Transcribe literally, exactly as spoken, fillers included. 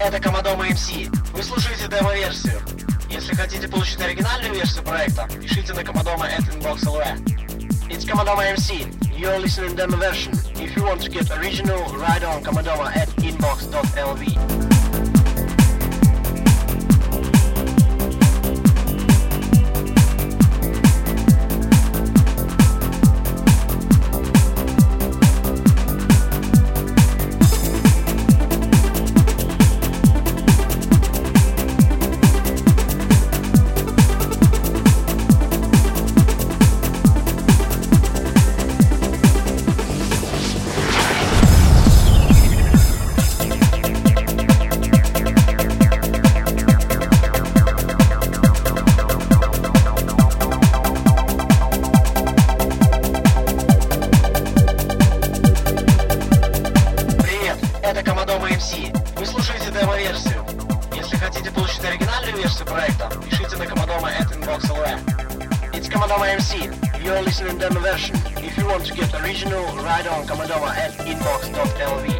это Комодома эм си. Вы слушаете демо-версию. Если хотите получить оригинальную версию проекта, пишите на Комодома at inbox dot l v. It's Комодома эм си. You're listening demo version. If you want to get original, write on Комодома at inbox dot l v. Это Комодома эм си. Вы слушаете демо-версию. Если хотите получить оригинальную версию проекта, пишите на Комодома at inbox dot l v. It's Комодома эм си. You're listening demo version. If you want to get original, write on Комодома at inbox dot l v.